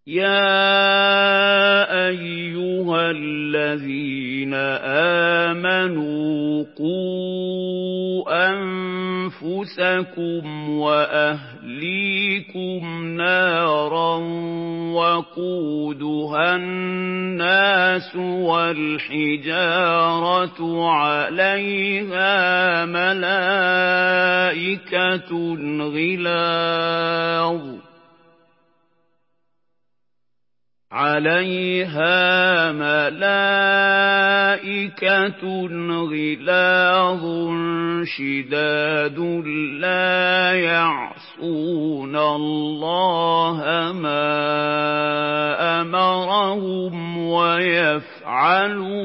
يَا أَيُّهَا الَّذِينَ آمَنُوا قُوا أَنفُسَكُمْ وَأَهْلِيكُمْ نَارًا وَقُودُهَا النَّاسُ وَالْحِجَارَةُ عَلَيْهَا مَلَائِكَةٌ غِلَاظٌ شِدَادٌ لَّا يَعْصُونَ اللَّهَ مَا أَمَرَهُمْ وَيَفْعَلُونَ